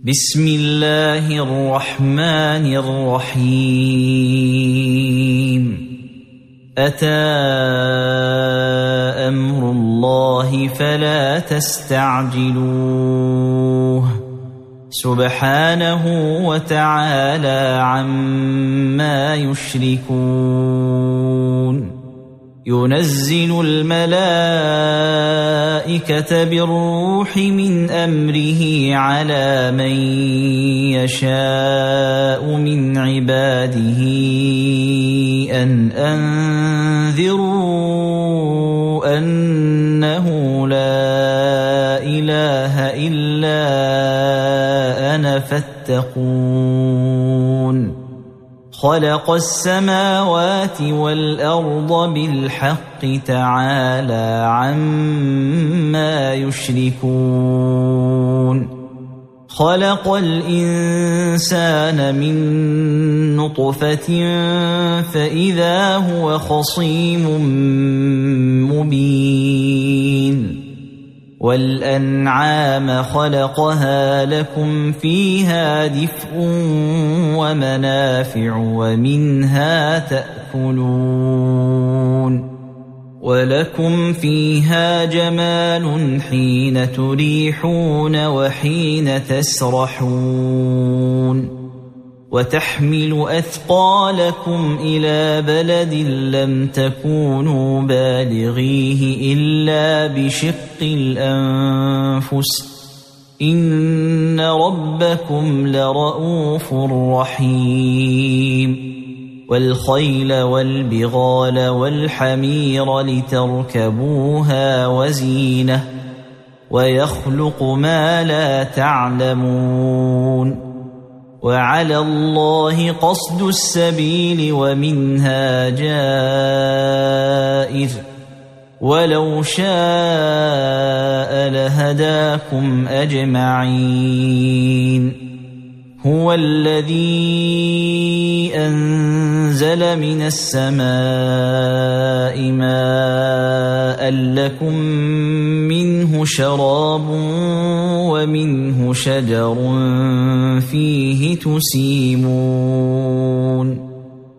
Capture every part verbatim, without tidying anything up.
بسم الله الرحمن الرحيم أتى أمر الله فلا تستعجلوه سبحانه وتعالى عما يشركون ينزل الملائكة بالروح من أمره على من يشاء من عباده أن أنذروا أنه لا إله إلا أنا فاتقون خلق السماوات والأرض بالحق تعالى عما يشركون خلق الإنسان من نطفة فإذا هو خصيم مبين والأنعام خلقها لكم فيها دفء ومنافع ومنها تأكلون ولكم فيها جمال حين تريحون وحين تسرحون وتحمل أثقالكم إلى بلد لم تكونوا بالغيه إلا بشق الأنفس إن ربكم لرؤوف رحيم والخيل والبغال والحمير لتركبوها وزينة ويخلق ما لا تعلمون وعلى الله قصد السبيل ومنها جائر ولو شاء لهداكم أجمعين هو الذي أنزل من السماء ماء لكم منه شراب ومنه شجر فيه تسيمون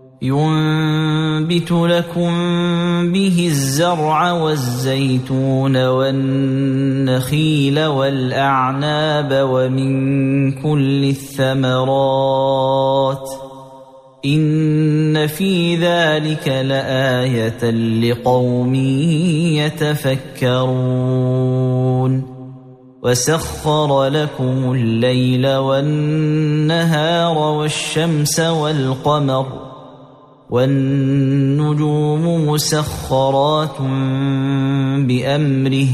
ينبت لكم به الزرع والزيتون والنخيل والأعناب ومن كل الثمرات إن في ذلك لآية لقوم يتفكرون وسخر لكم الليل والنهار والشمس والقمر والنجوم مسخرات بأمره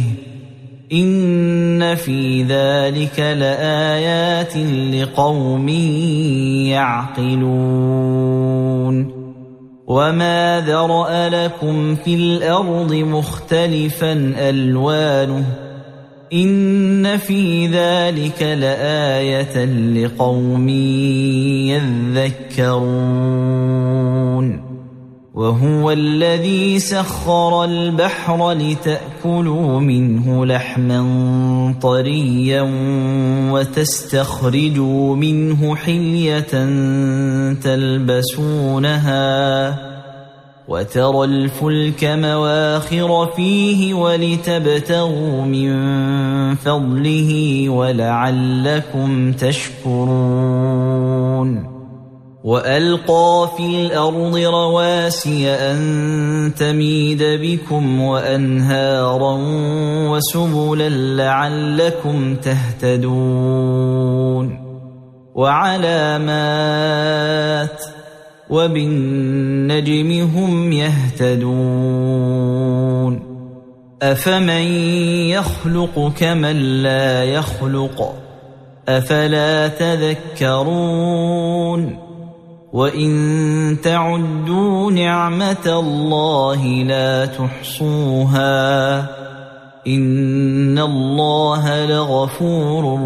إن في ذلك لآيات لقوم يعقلون وما ذرأ لكم في الأرض مختلفا ألوانه إن في ذلك لآية لقوم يذكرون وهو الذي سخر البحر لتأكلوا منه لحما طريا وتستخرجوا منه حلية تلبسونها وترى الفلك مواخر فيه ولتبتغوا من فضله ولعلكم تشكرون وألقى في الأرض رواسي أن تميد بكم وأنهارا وسبلا لعلكم تهتدون وعلامات وبالنجم هم يهتدون أفمن يخلق كمن لا يخلق أفلا تذكرون وإن تعدوا نعمة الله لا تحصوها إن الله لغفور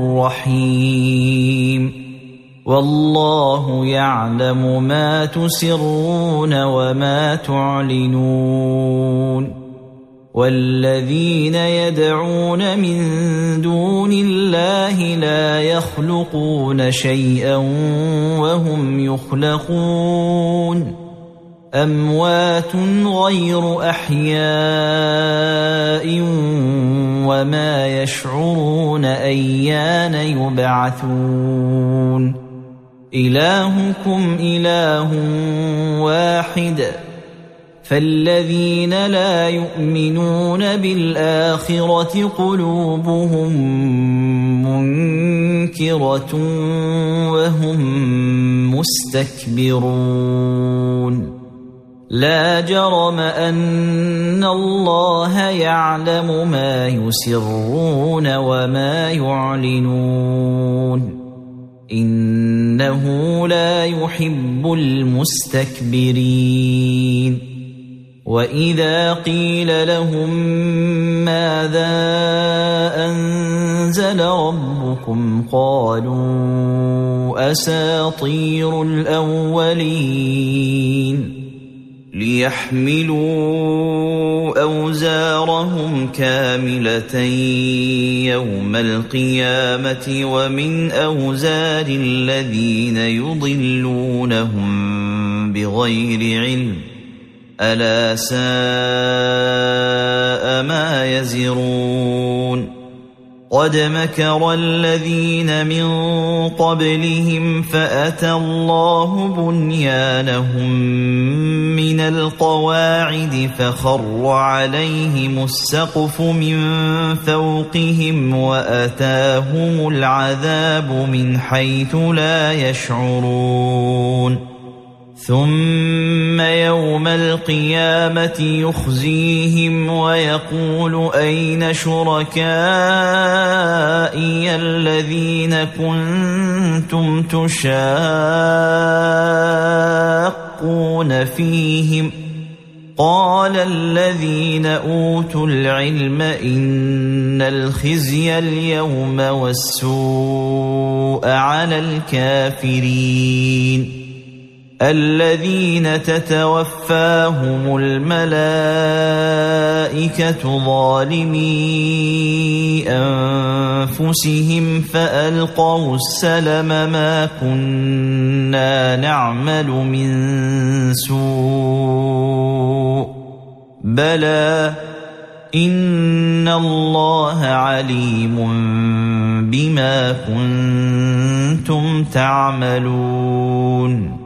رحيم والله يعلم ما تسرون وما تعلنون والذين يدعون من دون الله لا يخلقون شيئا وهم يخلقون أموات غير أحياء وما يشعرون أيان يبعثون إلهكم إله واحد فالذين لا يؤمنون بالآخرة قلوبهم منكرة وهم مستكبرون لا جرم أن الله يعلم ما يسرون وما يعلنون إنه لا يحب المستكبرين وإذا قيل لهم ماذا أنزل ربكم قالوا أساطير الأولين ليحملوا أوزارهم كاملة يوم القيامة ومن أوزار الذين يضلونهم بغير علم ألا ساء ما يزرون قد مكر الذين من قبلهم فأتى الله بنيانهم من القواعد فخر عليهم السقف من فوقهم وأتاهم العذاب من حيث لا يشعرون ثم يوم القيامة يخزيهم ويقول أين شركائي الذين كنتم تشاقون فيهم قال الذين أوتوا العلم إن الخزي اليوم والسوء على الكافرين الذين تتوفاهم الملائكة ظالمي أنفسهم فألقوا السلم ما كنا نعمل من سوء بلى إن الله عليم بما كنتم تعملون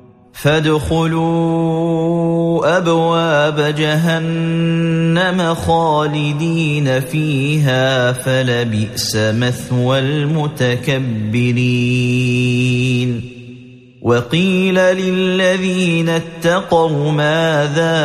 فادخلوا أبواب جهنم خالدين فيها فلبئس مثوى المتكبرين وقيل للذين اتقوا ماذا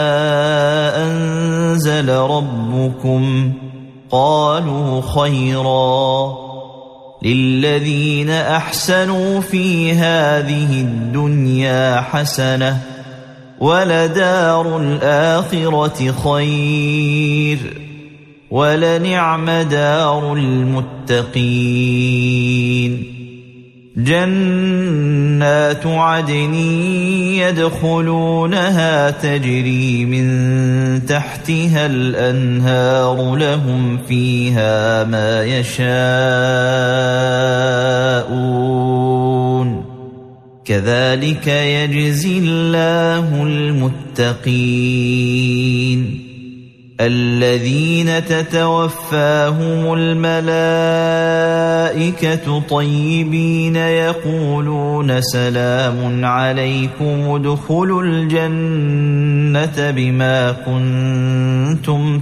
أنزل ربكم قالوا خيرا للذين أحسنوا في هذه الدنيا حسنة ولدار الآخرة خير ولنعم دار المتقين جنات عدن يدخلونها تجري من تحتها الأنهار لهم فيها ما يشاءون كذلك يجزي الله المتقين الذين تتوفاهم الملائكة طيبين يقولون سلام عليكم ادخلوا الجنة بما كنتم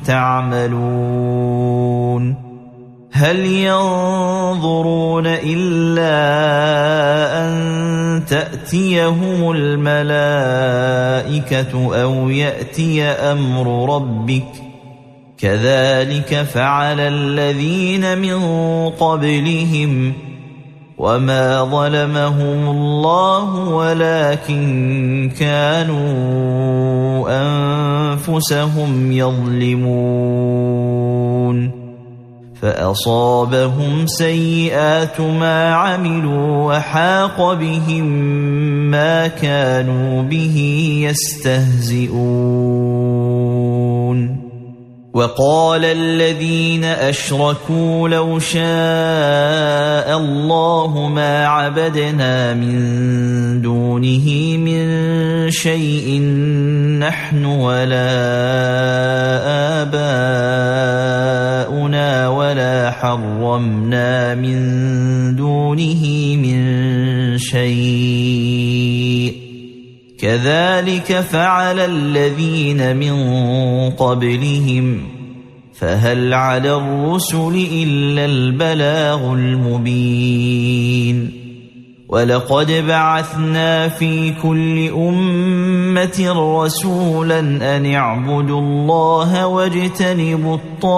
تعملون هل ينظرون إلا أن تأتيهم الملائكة أو يأتي أمر ربك كذلك فعل الذين من قبلهم وما ظلمهم الله ولكن كانوا أنفسهم يظلمون فأصابهم سيئات ما عملوا وحاق بهم ما كانوا به يستهزئون وقال الذين أشركوا لو شاء الله ما عبدنا من دونه من شيء نحن ولا آباؤنا ولا حرمنا من دونه من شيء كذلك فعل الذين من قبلهم فهل على الرسل إلا البلاغ المبين ولقد بعثنا في كل أمة رسولا أن اعبدوا الله واجتنبوا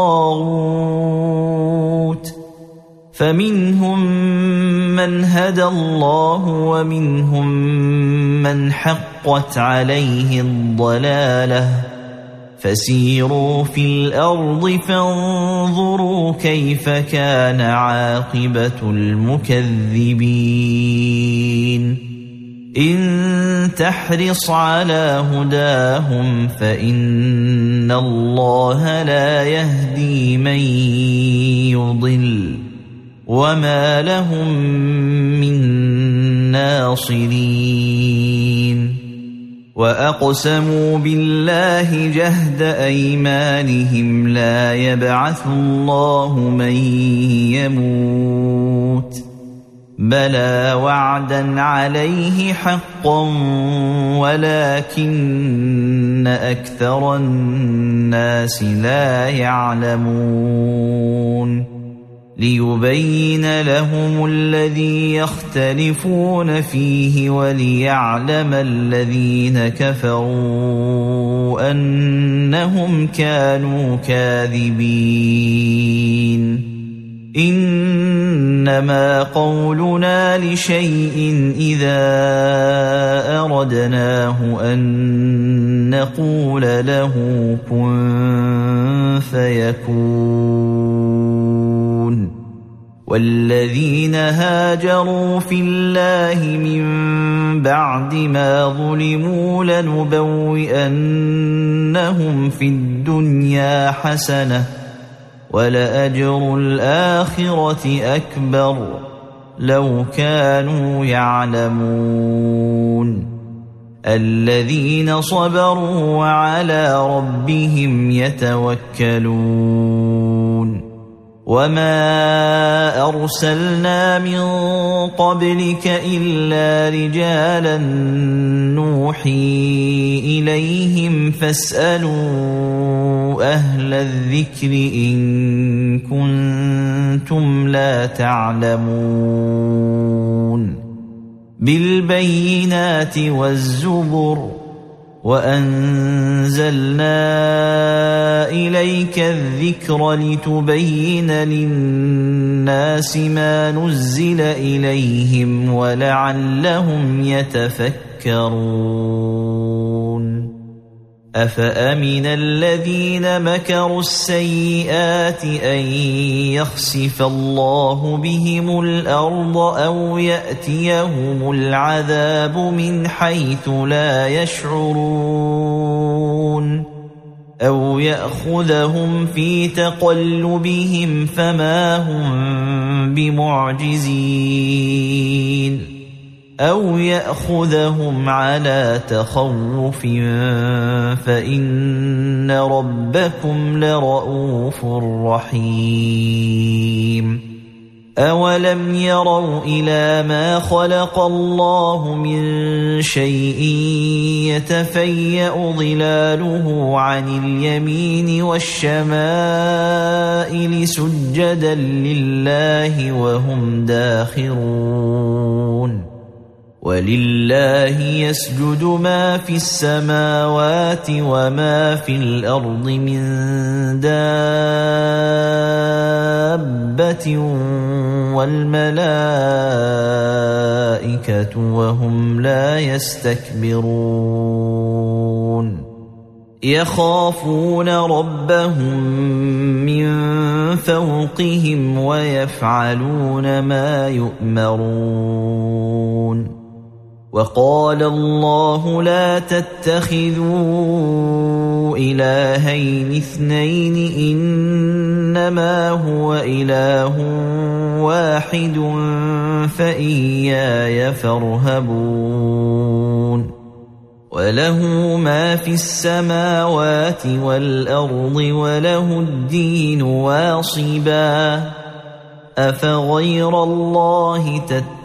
الطاغوت فمنهم من هدى الله ومنهم من حقت عليه الضلالة فسيروا في الأرض فانظروا كيف كان عاقبة المكذبين إن تحرص على هداهم فإن الله لا يهدي من يضل وما لهم من ناصرين وأقسموا بالله جهد أيمانهم لا يبعث الله من يموت بلى وعدا عليه حقا ولكن أكثر الناس لا يعلمون ليبين لهم الذي يختلفون فيه وليعلم الذين كفروا أنهم كانوا كاذبين إنما قولنا لشيء إذا أردناه أن نقول له كن فيكون والذين هاجروا في الله من بعد ما ظلموا لنبوئنهم في الدنيا حسنة ولأجر الآخرة أكبر لو كانوا يعلمون الذين صبروا وعلى ربهم يتوكلون وما أرسلنا من قبلك إلا رجالا نوحي إليهم فاسألوا أهل الذكر إن كنتم لا تعلمون بالبينات والزبر وأنزلنا إليك الذكر لتبين للناس ما نزل إليهم ولعلهم يتفكرون أفأمن الذين مكروا السيئات أن يخسف الله بهم الأرض أو يأتيهم العذاب من حيث لا يشعرون أو يأخذهم في تقلبهم فما هم بمعجزين أو يأخذهم على تخوف فإن ربكم لرؤوف رحيم أولم يروا إلى ما خلق الله من شيء يتفيأ ظلاله عن اليمين والشمائل سجدا لله وهم داخرون ولله يسجد ما في السماوات وما في الأرض من دابة والملائكة وهم لا يستكبرون يخافون ربهم من فوقهم ويفعلون ما يؤمرون وقال الله لا تتخذوا إلهين اثنين إنما هو إله واحد فإياي فارهبون وله ما في السماوات والأرض وله الدين واصبا أفغير الله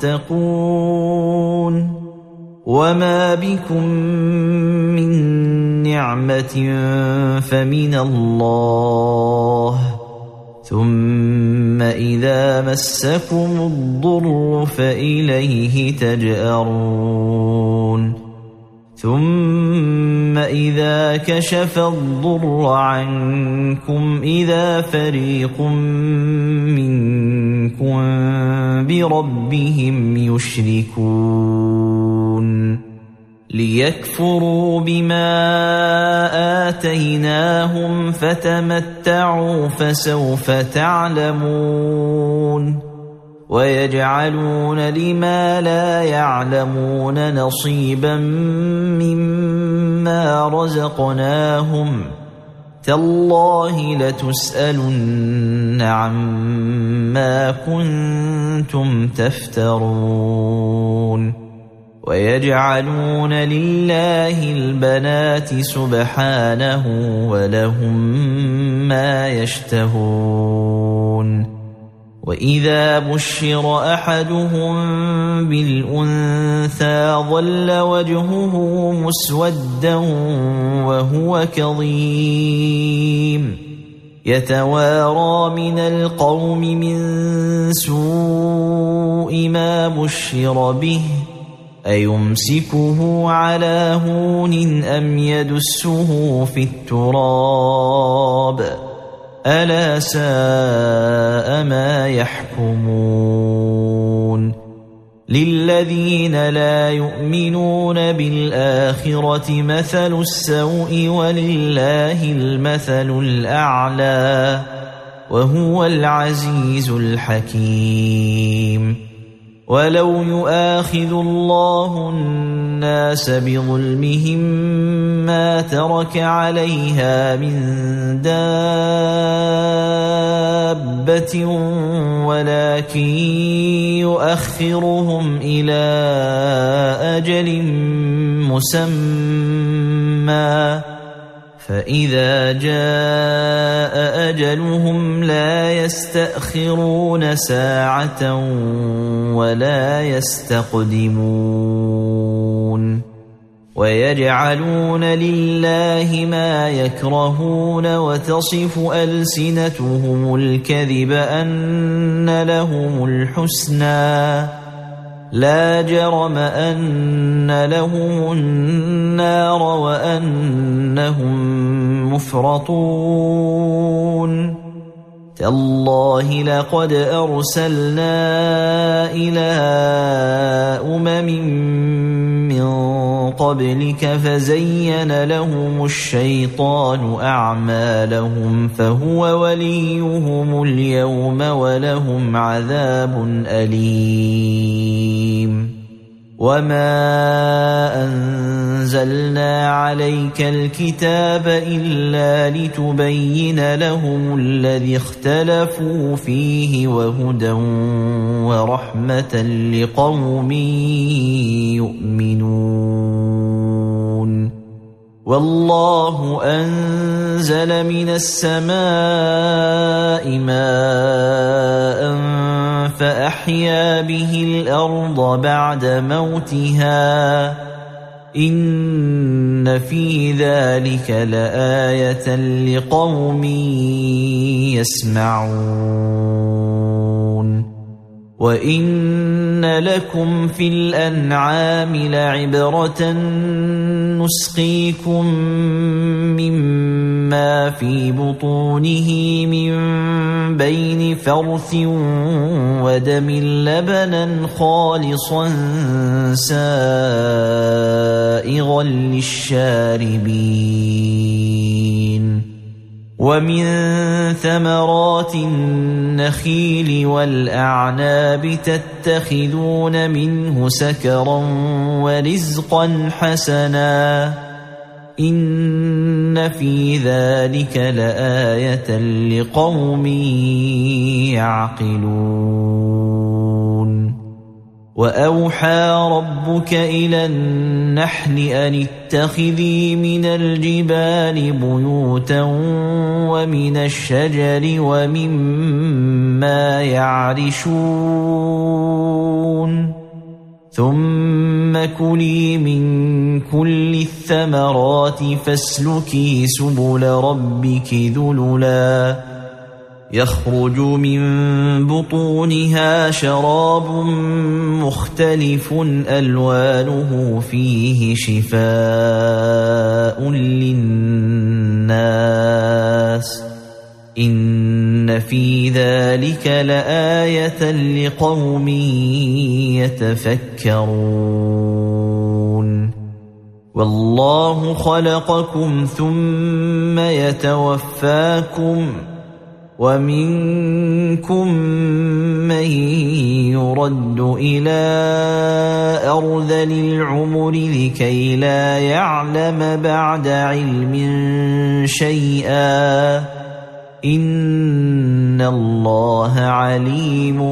تتقون وما بكم من نعمة فمن الله ثم إذا مسكم الضر فإليه تجأرون ثم إذا كشف الضر عنكم إذا فريق منكم بربهم يشركون ليكفروا بما آتيناهم فتمتعوا فسوف تعلمون ويجعلون لما لا يعلمون نصيبا مما رزقناهم تالله لتسألن عما كنتم تفترون ويجعلون لله البنات سبحانه ولهم ما يشتهون وإذا بشر أحدهم بالأنثى ظل وجهه مسودا وهو كظيم يتوارى من القوم من سوء ما بشر به أيمسكه على هون أم يدسه في التراب ألا ساء ما يحكمون للذين لا يؤمنون بالآخرة مثل السوء ولله المثل الأعلى وهو العزيز الحكيم ولو يؤاخذ الله الناس بظلمهم ما ترك عليها من دابة ولكن يؤخرهم إلى أجل مسمى فإذا جاء أجلهم لا يستأخرون ساعة ولا يستقدمون ويجعلون لله ما يكرهون وتصف ألسنتهم الكذب أن لهم الحسنى لا جرم أن لهم النار وأنهم مفرطون تالله لقد أرسلنا إلى أمم من قبلك فزين لهم الشيطان أعمالهم فهو وليهم اليوم ولهم عذاب أليم وما أنزلنا عليك الكتاب إلا لتبين لهم الذي اختلفوا فيه وهدى ورحمة لقوم يؤمنون والله أنزل من السماء ماء فأحيا به الأرض بعد موتها إن في ذلك لآية لقوم يسمعون وإن لكم في الأنعام لعبرة نسقيكم مما في بطونه من بين فرث ودم لبنا خالصا سائغا للشاربين ومن ثمرات النخيل والأعناب تتخذون منه سكرا ورزقا حسنا إن في ذلك لآية لقوم يعقلون وأوحى ربك إلى النحل أن اتخذي من الجبال بيوتا ومن الشجر ومما يعرشون ثم كلي من كل الثمرات فاسلكي سبل ربك ذللا يخرج من بطونها شراب مختلف ألوانه فيه شفاء للناس إن في ذلك لآية لقوم يتفكرون والله خلقكم ثم يتوفاكم ومنكم من يرد إلى أرذل العمر لكي لا يعلم بعد علم شيئا إن الله عليم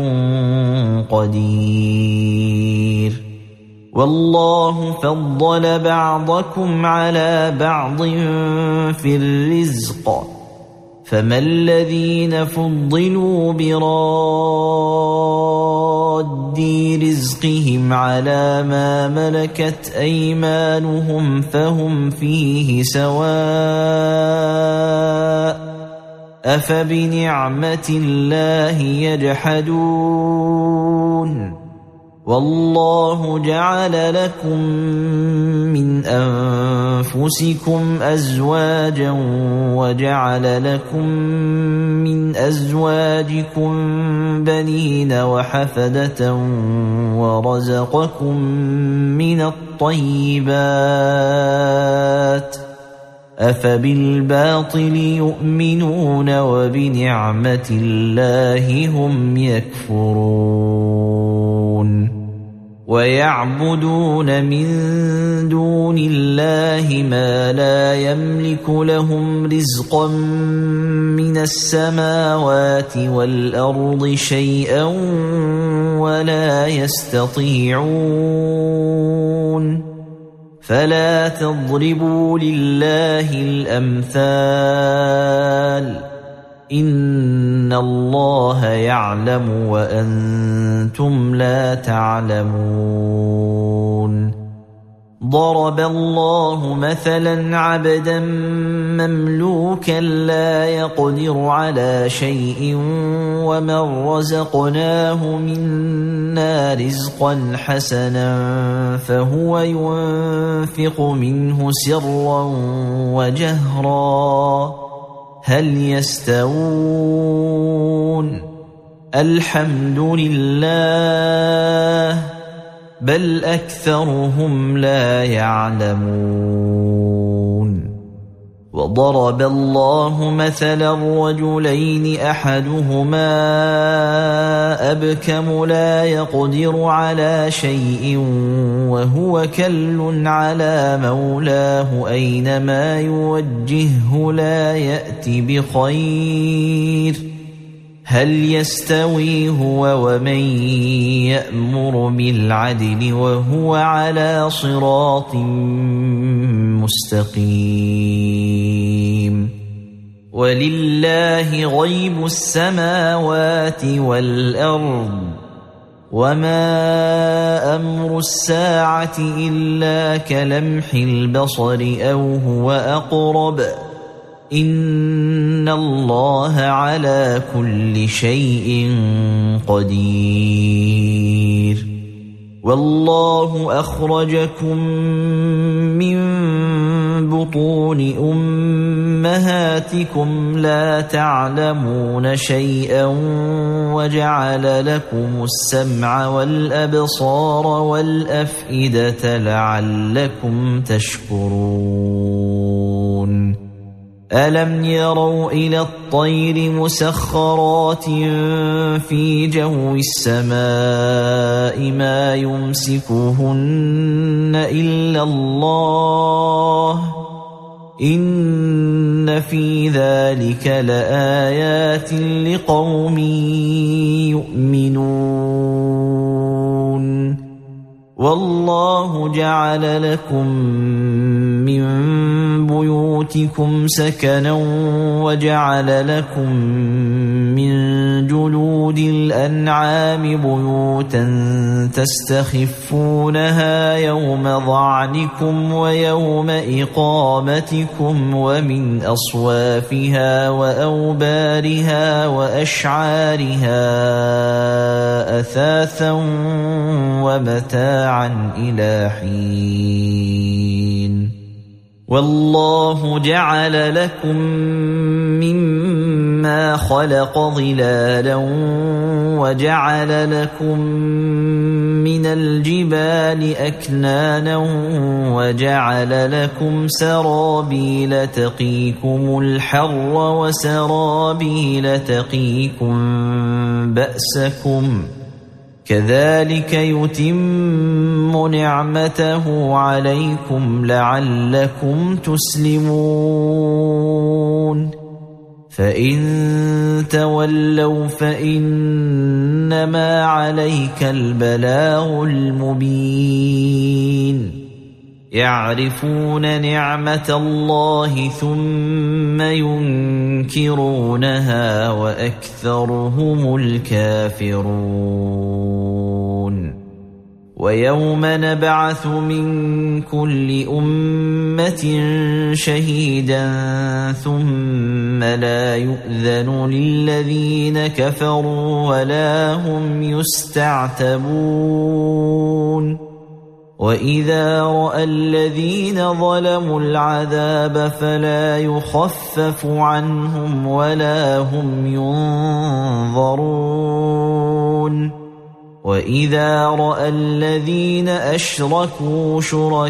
قدير والله فضل بعضكم على بعض في الرزق فما الذين فضلوا براد رزقهم على ما ملكت أيمانهم فهم فيه سواء أفبنعمة الله يجحدون والله جعل لكم من أنفسكم أزواجا وجعل لكم من أزواجكم بنين وحفدة ورزقكم من الطيبات أفبالباطل يؤمنون وبنعمة الله هم يكفرون ويعبدون من دون الله ما لا يملك لهم رزقا من السماوات والأرض شيئا ولا يستطيعون فلا تضربوا لله الأمثال إن الله يعلم وأنتم لا تعلمون ضرب الله مثلا عبدا مملوكا لا يقدر على شيء ومن رزقناه منا رزقا حسنا فهو ينفق منه سرا وجهرا هل يستوون الحمد لله بل أكثرهم لا يعلمون وضرب الله مثلا رجلين أحدهما أبكم لا يقدر على شيء وهو كل على مولاه أينما يوجهه لا يأتي بخير هل يستوي هو ومن يأمر بالعدل وهو على صراط مستقيم ولله غيب السماوات والأرض وما أمر الساعة إلا كلمح البصر أو هو أقرب إن الله على كل شيء قدير والله أخرجكم من بطون أمهاتكم لا تعلمون شيئا وجعل لكم السمع والأبصار والأفئدة لعلكم تشكرون ألم يروا إلى الطير مسخرات في جو السماء ما يمسكهن إلا الله إن في ذلك لآيات لقوم يؤمنون والله جعل لكم من بيوتكم سكنا وجعل لكم من جلود الأنعام بيوتا تستخفونها يوم ظعنكم ويوم إقامتكم ومن أصوافها وأوبارها وأشعارها أثاثا ومتاعا إلى حين والله جعل لكم مما خلق ظلالا وجعل لكم من الجبال أكنانا وجعل لكم سرابيل تقيكم الحر وسرابيل تقيكم بأسكم كذلك يتم نعمته عليكم لعلكم تسلمون فإن تولوا فإنما عليك البلاغ المبين يعرفون نعمة الله ثم ينكرونها وأكثرهم الكافرون ويوم نبعث من كل أمة شهيدا ثم لا يؤذن للذين كفروا ولا هم يستعتبون وإذا رأى الذين ظلموا العذاب فلا يخفف عنهم ولا هم ينظرون وإذا رأى الذين أشركوا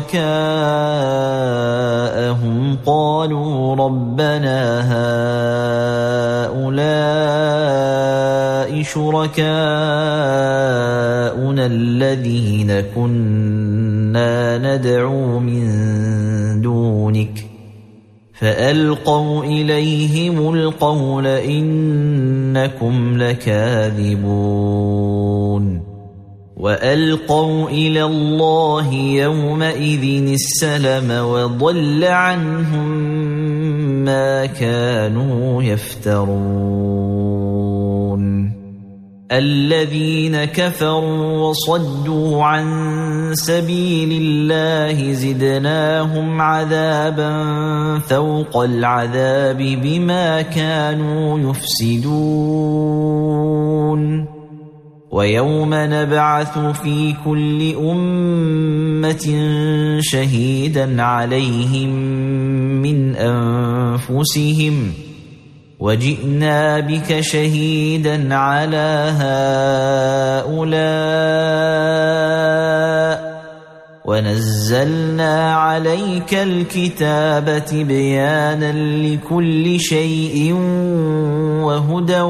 شركاءهم قالوا ربنا هؤلاء شركاؤنا الذين كنا ندعو من دونك فألقوا إليهم القول إنكم لكاذبون وألقوا إلى الله يومئذ السلم وضل عنهم ما كانوا يفترون الذين كفروا وصدوا عن سبيل الله زدناهم عذابا فوق العذاب بما كانوا يفسدون ويوم نبعث في كل أمة شهيدا عليهم من أنفسهم وجئنا بك شهيدا على هؤلاء ونزلنا عليك الكتاب تبيانا لكل شيء وهدى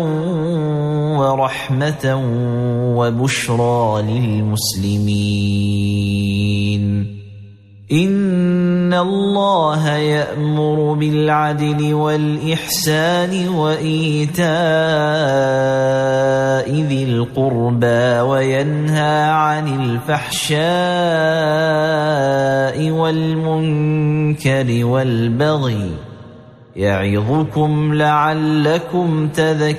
ورحمة وبشرى للمسلمين إن الله يأمر بالعدل والإحسان وإيتاء ذي القربى وينهى عن الفحشاء والمنكر والبغي يعظكم لعلكم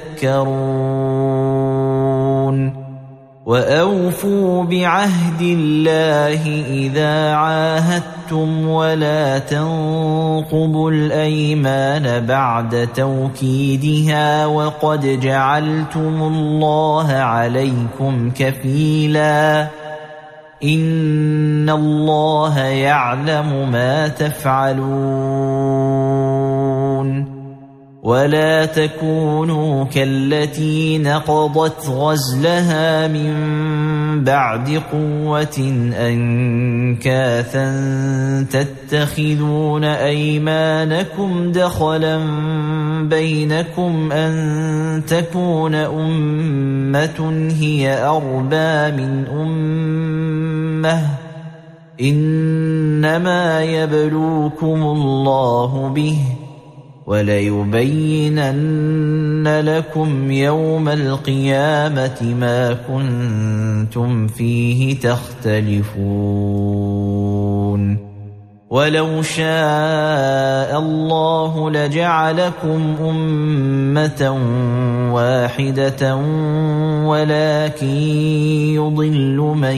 تذكرون وأوفوا بعهد الله إذا عاهدتم ولا تنقضوا الأيمان بعد توكيدها وقد جعلتم الله عليكم كفيلا إن الله يعلم ما تفعلون ولا تكونوا كالتي نقضت غزلها من بعد قوة أنكاثا تتخذون أيمانكم دخلا بينكم أن تكون أمة هي أربى من أمة إنما يبلوكم الله به وليبينن لكم يوم القيامة ما كنتم فيه تختلفون ولو شاء الله لجعلكم أمة واحدة ولكن يضل من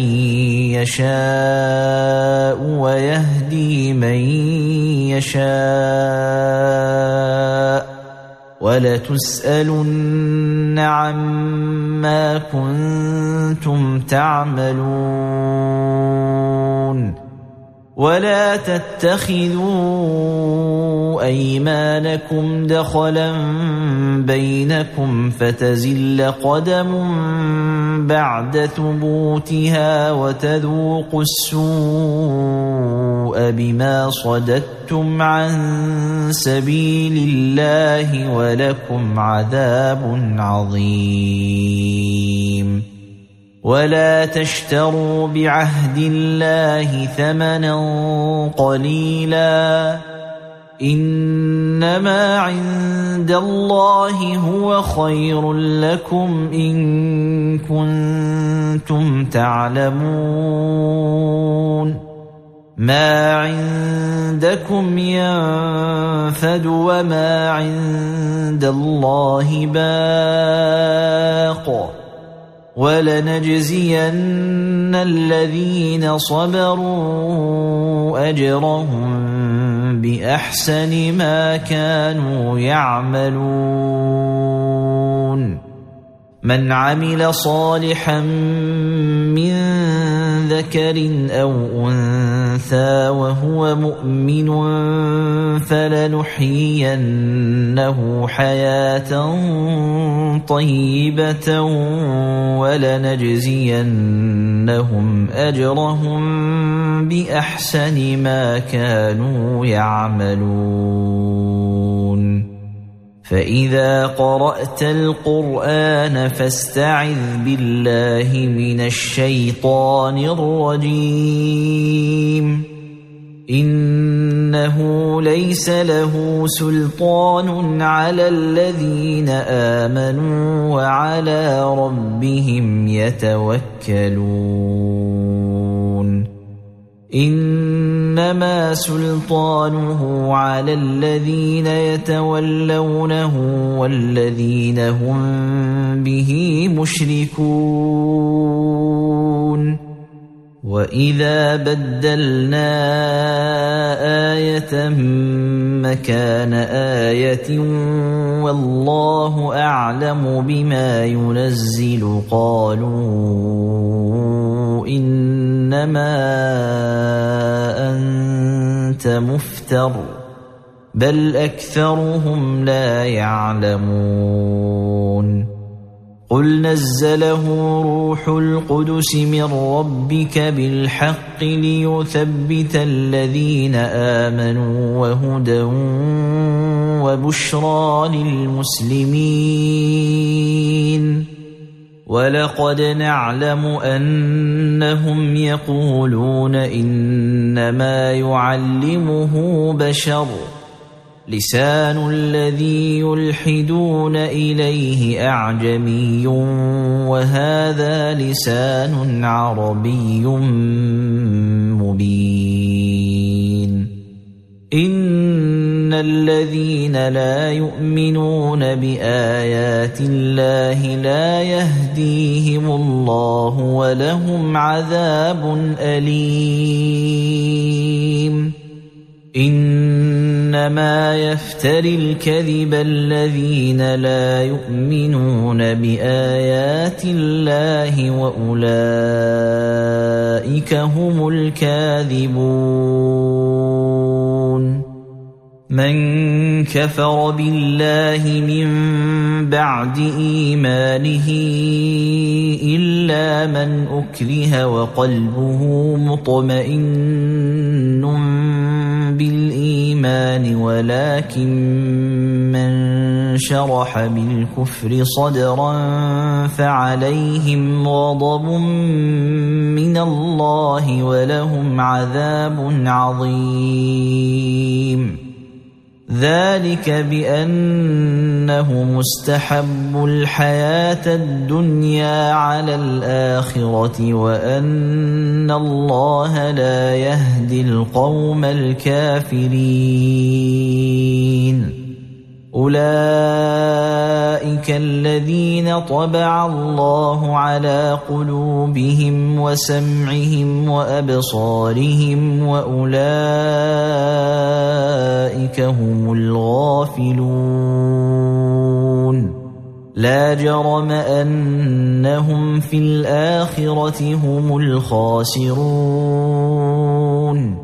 يشاء ويهدي من يشاء ولتسألن عما كنتم تعملون ولا تتخذوا أيمانكم دخلا بينكم فتزل قدم بعد ثبوتها وتذوقوا السوء بما صددتم عن سبيل الله ولكم عذاب عظيم ولا تشتروا بعهد الله ثمنا قليلا إنما عند الله هو خير لكم إن كنتم تعلمون ما عندكم ينفد وما عند الله باق ولنجزين الذين صبروا أجرهم بأحسن ما كانوا يعملون من عمل صالحا من ذكر أو أنثى وهو مؤمن فلنحيينه حياة طيبة ولنجزينهم أجرهم بأحسن ما كانوا يعملون فإذا قرأت القرآن فاستعذ بالله من الشيطان الرجيم إنه ليس له سلطان على الذين آمنوا وعلى ربهم يتوكلون إنما سلطانه على الذين يتولونه والذين هم به مشركون وإذا بدلنا آية مكان آية والله أعلم بما ينزل قالوا إنما أنت مفتر بل أكثرهم لا يعلمون قل نزله روح القدس من ربك بالحق ليثبت الذين آمنوا وهدى وبشرى للمسلمين ولقد نعلم أنهم يقولون إنما يعلمه بشر لسان الذي يلحدون إليه أعجمي وهذا لسان عربي مبين إن الذين لا يؤمنون بآيات الله لا يهديهم الله ولهم عذاب أليم إنما يفتري الكذب الذين لا يؤمنون بآيات الله وأولئك هم الكاذبون من كفر بالله من بعد إيمانه إلا من أكره وقلبه مطمئن بالإيمان ولكن من شرح بالكفر صدرا فعليهم غضب من الله ولهم عذاب عظيم. ذلك بأنه مستحب الحياة الدنيا على الآخرة وأن الله لا يهدي القوم الكافرين. أولئك الذين طبع الله على قلوبهم وسمعهم وأبصارهم وأولئك هم الغافلون. لا جرم أنهم في الآخرة هم الخاسرون.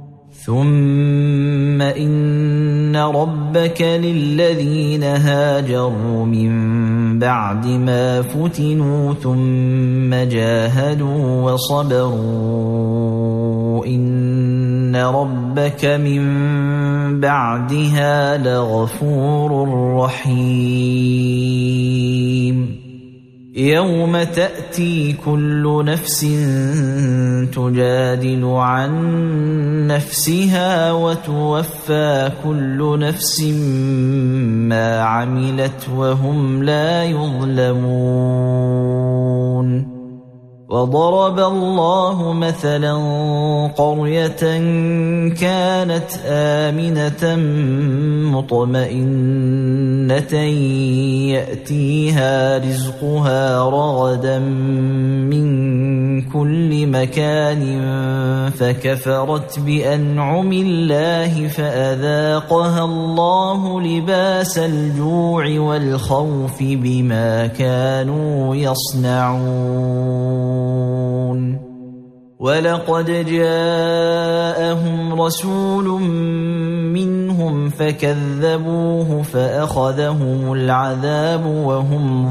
ثم إن ربك للذين هاجروا من بعد ما فتنوا ثم جاهدوا وصبروا إن ربك من بعدها لغفور رحيم. يوم تأتي كل نفس تجادل عن نفسها وتوفى كل نفس ما عملت وهم لا يظلمون. وضرب الله مثلا قرية كانت آمنة مطمئنة يأتيها رزقها رغدا من كل مكان فكفرت بأنعم الله فأذاقها الله لباس الجوع والخوف بما كانوا يصنعون. ولقد جاءهم رسول منهم فكذبوه فأخذهم العذاب وهم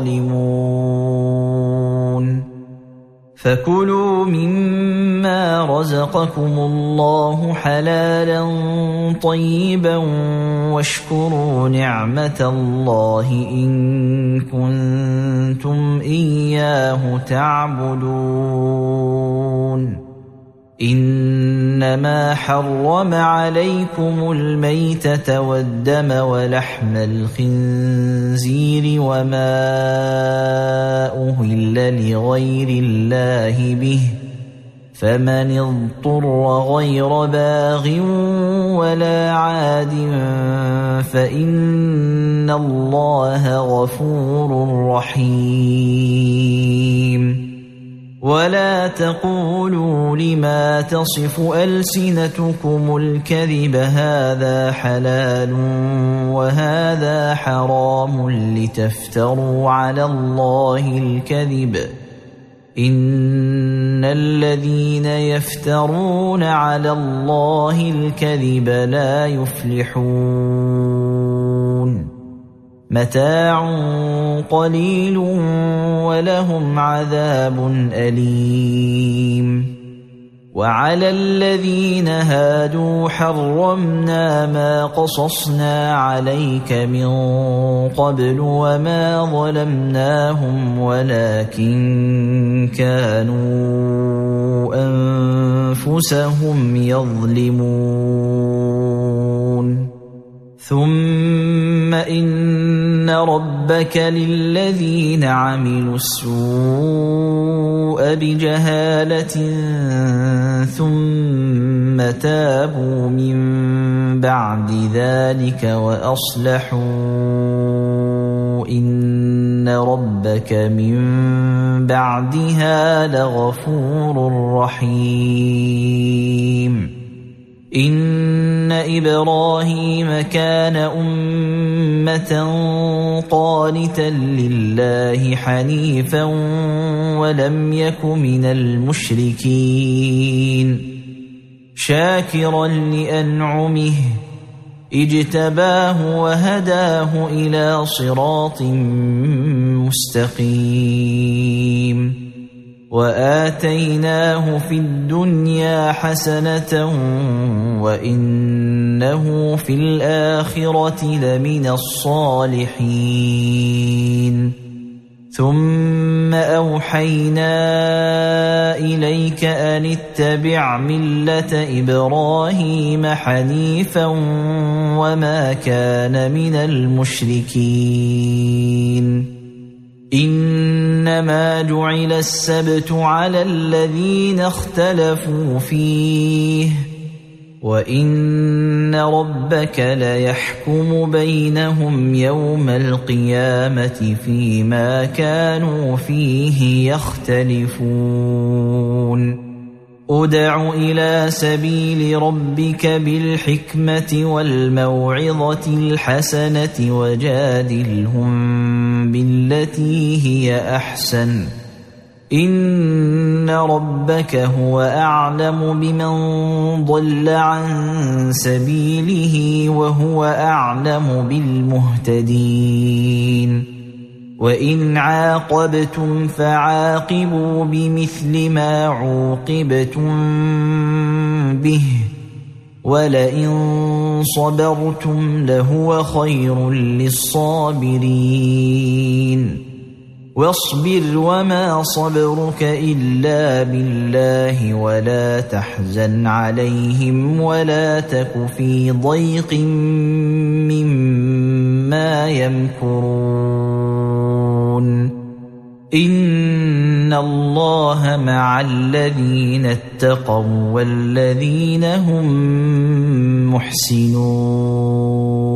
ظالمون. فكلوا مما رزقكم الله حلالا طيبا واشكروا نعمة الله إن كنتم إياه تعبدون. إنما حرم عليكم الميتة والدم ولحم الخنزير وما أهل لغير الله به فمن اضطر غير باغ ولا عاد فإن الله غفور رحيم. ولا تقولوا لما تصف ألسنتكم الكذب هذا حلال وهذا حرام لتفتروا على الله الكذب إن الذين يفترون على الله الكذب لا يفلحون. متاع قليل ولهم عذاب أليم. وعلى الذين هادوا حرمنا ما قصصنا عليك من قبل وما ظلمناهم ولكن كانوا أنفسهم يظلمون. ثم إن ربك للذين عملوا السوء بجهالة ثم تابوا من بعد ذلك وأصلحوا إن ربك من بعدها لغفور رحيم. إن إبراهيم كان أمة قانتا لله حنيفا ولم يك من المشركين شاكرا لأنعمه اجتباه وهداه إلى صراط مستقيم وآتيناه في الدنيا حسنة وإنه في الآخرة لمن الصالحين ثم أوحينا إليك أن اتبع ملة إبراهيم حنيفا وما كان من المشركين إنما جعل السبت على الذين اختلفوا فيه وإن ربك ليحكم بينهم يوم القيامة فيما كانوا فيه يختلفون ادع إلى سبيل ربك بالحكمة والموعظة الحسنة وجادلهم بالتي هي أحسن إن ربك هو أعلم بمن ضل عن سبيله وهو أعلم بالمهتدين وإن عاقبتم فعاقبوا بمثل ما عوقبتم به ولئن صبرتم لهو خير للصابرين واصبر وما صبرك إلا بالله ولا تحزن عليهم ولا تك في ضيق مما يمكرون إن الله مع الذين اتقوا والذين هم محسنون